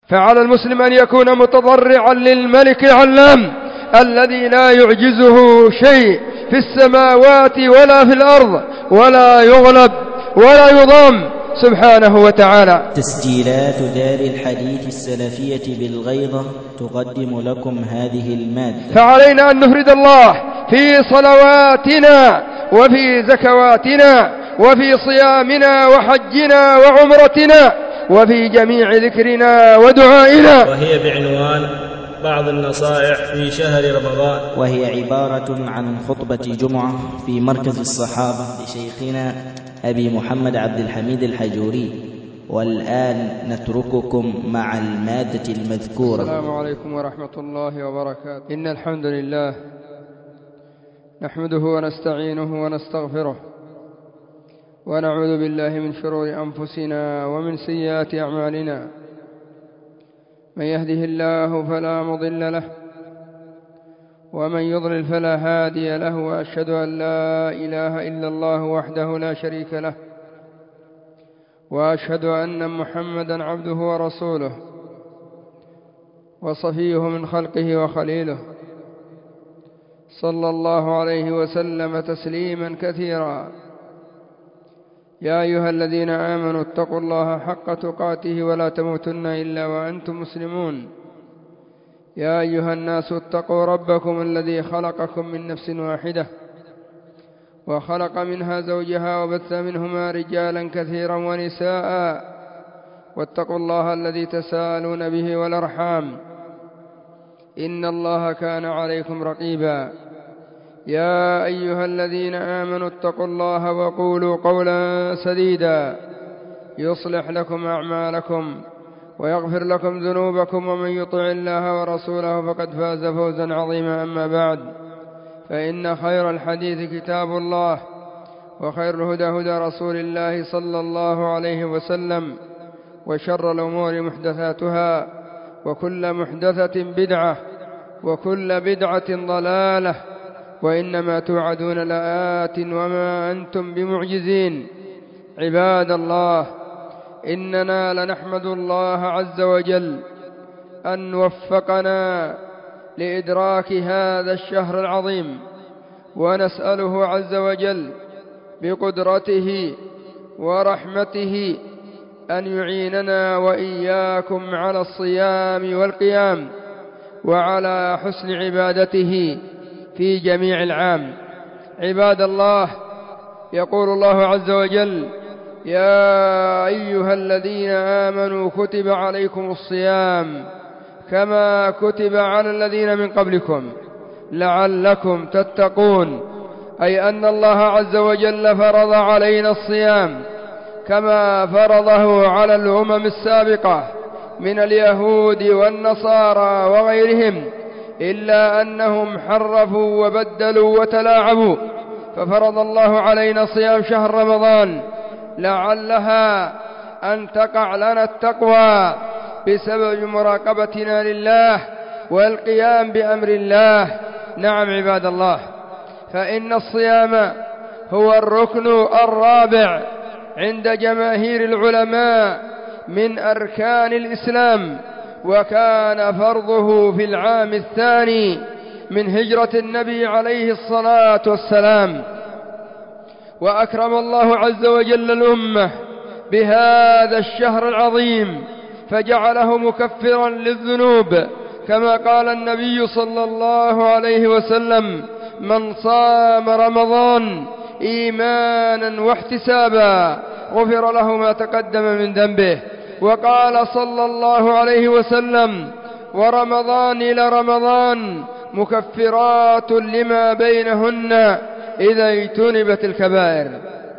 فعلى المسلم أن يكون متضرعا للملك العلام الذي لا يعجزه شيء في السماوات ولا في الأرض، ولا يغلب ولا يضام سبحانه وتعالى. تسجيلات دار الحديث السلفية بالغيضة تقدم لكم هذه المادة. فعلينا أن نفرد الله في صلواتنا وفي زكواتنا وفي صيامنا وحجنا وعمرتنا وفي جميع ذكرنا ودعائنا، وهي بعنوان بعض النصائح في شهر رمضان، وهي عبارة عن خطبة جمعة في مركز الصحابة لشيخنا أبي محمد عبد الحميد الحجوري. والآن نترككم مع المادة المذكورة. السلام عليكم ورحمة الله وبركاته. إن الحمد لله نحمده ونستعينه ونستغفره ونعوذ بالله من شرور أنفسنا ومن سيئات أعمالنا. من يهده الله فلا مضل له ومن يضلل فلا هادي له، وأشهد أن لا إله إلا الله وحده لا شريك له، وأشهد أن محمدا عبده ورسوله وصفيه من خلقه وخليله، صلى الله عليه وسلم تسليما كثيرا. يا أيها الذين آمنوا اتقوا الله حق تقاته ولا تموتن إلا وأنتم مسلمون. يا أيها الناس اتقوا ربكم الذي خلقكم من نفس واحدة وخلق منها زوجها وبث منهما رجالا كثيرا ونساء، واتقوا الله الذي تساءلون به والأرحام إن الله كان عليكم رقيبا. يا أيها الذين آمنوا اتقوا الله وقولوا قولا سديدا يصلح لكم أعمالكم ويغفر لكم ذنوبكم، ومن يطع الله ورسوله فقد فاز فوزا عظيما. أما بعد، فإن خير الحديث كتاب الله، وخير الهدى هدى رسول الله صلى الله عليه وسلم، وشر الأمور محدثاتها، وكل محدثة بدعة، وكل بدعة ضلالة، وإنما توعدون لآت وما أنتم بمعجزين. عباد الله، إننا لنحمد الله عز وجل أن وفقنا لإدراك هذا الشهر العظيم، ونسأله عز وجل بقدرته ورحمته أن يعيننا وإياكم على الصيام والقيام وعلى حسن عبادته في جميع العام. عباد الله، يقول الله عز وجل: يا أيها الذين آمنوا كتب عليكم الصيام كما كتب على الذين من قبلكم لعلكم تتقون. أي أن الله عز وجل فرض علينا الصيام كما فرضه على الأمم السابقة من اليهود والنصارى وغيرهم، إلا أنهم حرفوا وبدلوا وتلاعبوا، ففرض الله علينا صيام شهر رمضان لعلها أن تقع لنا التقوى بسبب مراقبتنا لله والقيام بأمر الله. نعم عباد الله، فإن الصيام هو الركن الرابع عند جماهير العلماء من أركان الإسلام، وكان فرضه في العام الثاني من هجرة النبي عليه الصلاة والسلام. وأكرم الله عز وجل الأمة بهذا الشهر العظيم فجعله مكفرا للذنوب، كما قال النبي صلى الله عليه وسلم: من صام رمضان إيمانا واحتسابا غفر له ما تقدم من ذنبه. وقال صلى الله عليه وسلم: ورمضان إلى رمضان مكفرات لما بينهن إذا اجتنبت الكبائر.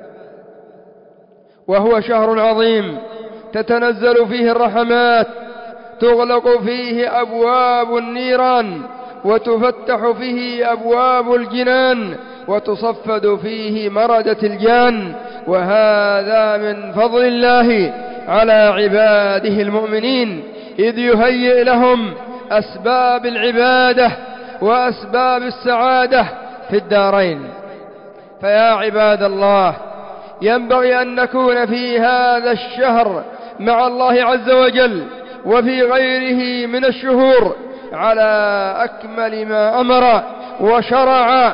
وهو شهر عظيم تتنزل فيه الرحمات، تغلق فيه أبواب النيران، وتفتح فيه أبواب الجنان، وتصفد فيه مردة الجان. وهذا من فضل الله على عباده المؤمنين، إذ يهيئ لهم أسباب العبادة وأسباب السعادة في الدارين. فيا عباد الله، ينبغي أن نكون في هذا الشهر مع الله عز وجل وفي غيره من الشهور على أكمل ما أمر وشرع.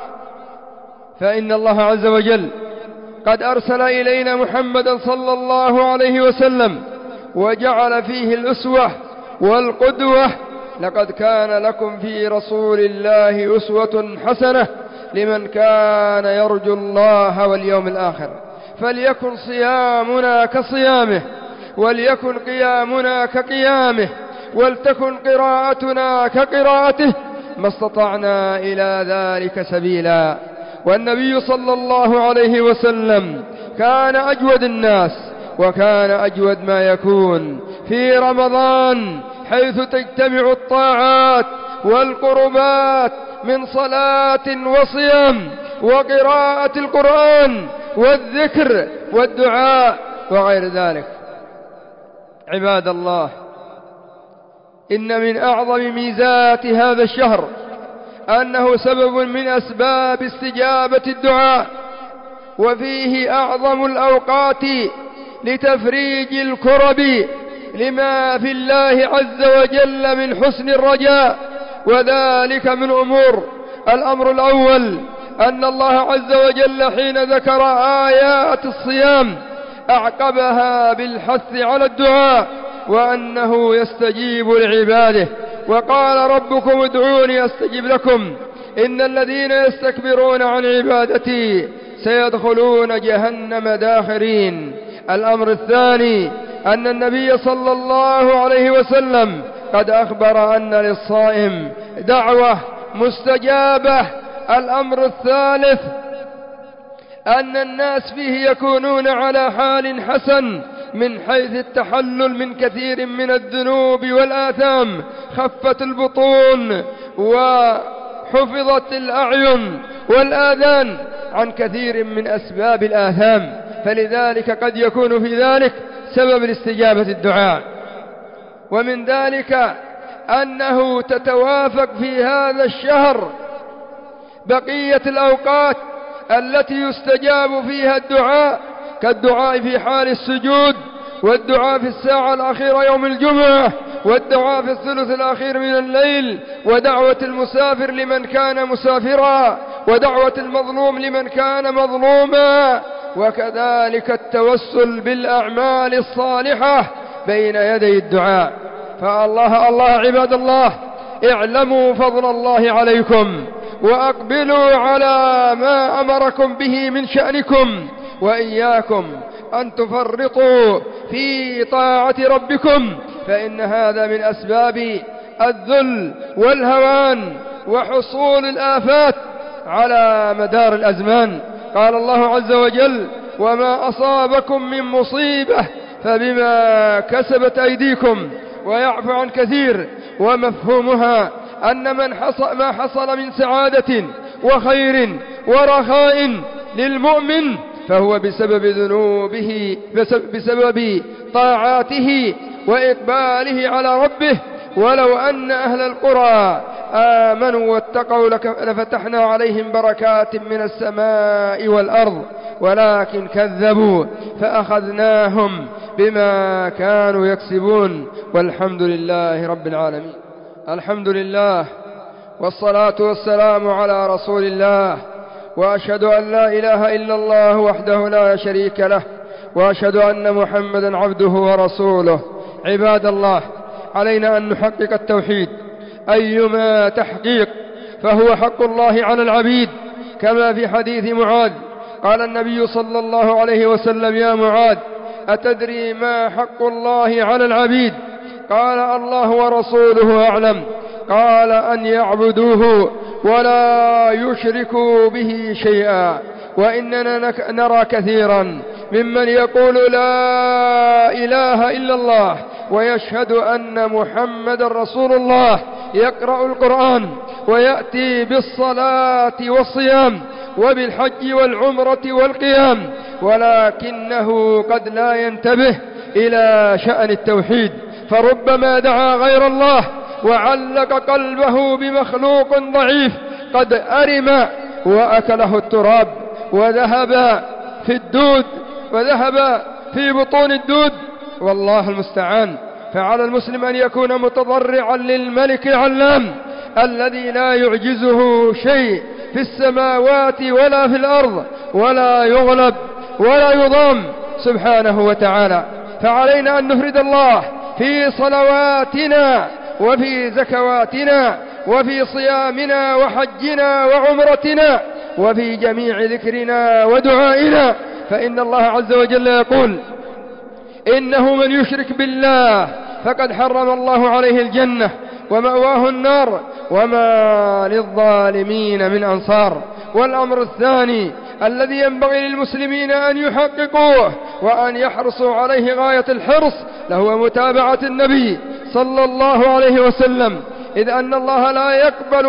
فإن الله عز وجل قد أرسل إلينا محمدا صلى الله عليه وسلم وجعل فيه الأسوة والقدوة. لقد كان لكم في رسول الله أسوة حسنة لمن كان يرجو الله واليوم الآخر. فليكن صيامنا كصيامه، وليكن قيامنا كقيامه، ولتكن قراءتنا كقراءته، ما استطعنا إلى ذلك سبيلا. والنبي صلى الله عليه وسلم كان أجود الناس، وكان أجود ما يكون في رمضان، حيث تجتمع الطاعات والقربات من صلاة وصيام وقراءة القرآن والذكر والدعاء وغير ذلك. عباد الله، إن من أعظم ميزات هذا الشهر أنه سبب من أسباب استجابة الدعاء، وفيه أعظم الأوقات لتفريج الكرب لما في الله عز وجل من حسن الرجاء. وذلك من الأمر الأول أن الله عز وجل حين ذكر آيات الصيام أعقبها بالحث على الدعاء، وأنه يستجيب لعباده. وقال ربكم ادعوني أستجب لكم إن الذين يستكبرون عن عبادتي سيدخلون جهنم داخرين. الأمر الثاني أن النبي صلى الله عليه وسلم قد أخبر أن للصائم دعوة مستجابة. الأمر الثالث أن الناس فيه يكونون على حال حسن من حيث التحلل من كثير من الذنوب والآثام، خفت البطون وحفظت الأعين والآذان عن كثير من أسباب الآثام، فلذلك قد يكون في ذلك سبب لاستجابة الدعاء. ومن ذلك أنه تتوافق في هذا الشهر بقية الأوقات التي يستجاب فيها الدعاء، كالدعاء في حال السجود، والدعاء في الساعة الأخيرة يوم الجمعة، والدعاء في الثلث الأخير من الليل، ودعوة المسافر لمن كان مسافرا، ودعوة المظلوم لمن كان مظلوما، وكذلك التوسل بالأعمال الصالحة بين يدي الدعاء. فالله عباد الله، اعلموا فضل الله عليكم، وأقبلوا على ما أمركم به من شأنكم، وإياكم أن تفرطوا في طاعة ربكم، فإن هذا من أسباب الذل والهوان وحصول الآفات على مدار الأزمان. قال الله عز وجل: وما أصابكم من مصيبة فبما كسبت أيديكم ويعفو عن كثير. ومفهومها أن ما حصل من سعادة وخير ورخاء للمؤمن فهو بسبب ذنوبه، بسبب طاعاته وإقباله على ربه. ولو أن أهل القرى آمنوا واتقوا لفتحنا عليهم بركات من السماء والأرض ولكن كذبوا فأخذناهم بما كانوا يكسبون. والحمد لله رب العالمين. الحمد لله والصلاة والسلام على رسول الله، وأشهد أن لا إله إلا الله وحده لا شريك له، وأشهد أن محمدا عبده ورسوله. عباد الله، علينا أن نحقق التوحيد أيما تحقيق، فهو حق الله على العبيد، كما في حديث معاذ قال النبي صلى الله عليه وسلم: يا معاذ، أتدري ما حق الله على العبيد؟ قال: الله ورسوله أعلم. قال: أن يعبدوه ولا يشركوا به شيئا. وإننا نرى كثيرا ممن يقول لا إله إلا الله ويشهد أن محمد رسول الله، يقرأ القرآن ويأتي بالصلاة والصيام وبالحج والعمرة والقيام، ولكنه قد لا ينتبه إلى شأن التوحيد، فربما دعا غير الله وعلق قلبه بمخلوق ضعيف قد أرم وأكله التراب وذهب في الدود، وذهب في بطون الدود، والله المستعان. فعلى المسلم أن يكون متضرعا للملك العلام الذي لا يعجزه شيء في السماوات ولا في الأرض، ولا يغلب ولا يضام سبحانه وتعالى. فعلينا أن نفرد الله في صلواتنا وفي زكواتنا وفي صيامنا وحجنا وعمرتنا وفي جميع ذكرنا ودعائنا، فإن الله عز وجل يقول: إنه من يشرك بالله فقد حرم الله عليه الجنة ومأواه النار وما للظالمين من أنصار. والأمر الثاني الذي ينبغي للمسلمين أن يحققوه وأن يحرصوا عليه غاية الحرص لهو متابعة النبي صلى الله عليه وسلم، إذ أن الله لا يقبل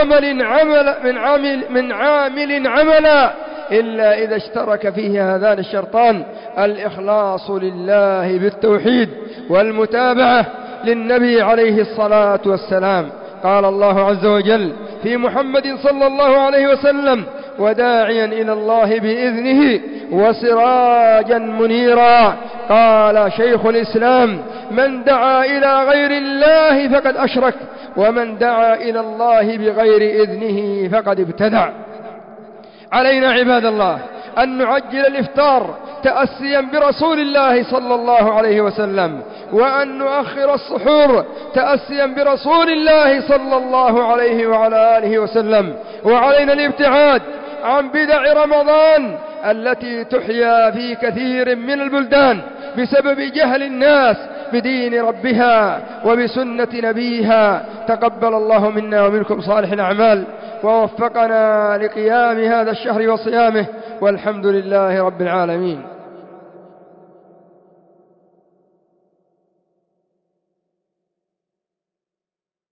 من عامل عملا إلا إذا اشترك فيه هذان الشرطان: الإخلاص لله بالتوحيد والمتابعة للنبي عليه الصلاة والسلام. قال الله عز وجل في محمد صلى الله عليه وسلم: وداعيا إلى الله بإذنه وسراجا منيرا. قال شيخ الإسلام: من دعا إلى غير الله فقد أشرك، ومن دعا إلى الله بغير إذنه فقد ابتدع. علينا عباد الله أن نعجل الإفطار تأسيا برسول الله صلى الله عليه وسلم، وأن نؤخر السحور تأسيا برسول الله صلى الله عليه وعلى آله وسلم. وعلينا الابتعاد عن بدع رمضان التي تحيا في كثير من البلدان بسبب جهل الناس بدين ربها وبسنة نبيها. تقبل الله منا ومنكم صالح الأعمال، ووفقنا لقيام هذا الشهر وصيامه، والحمد لله رب العالمين.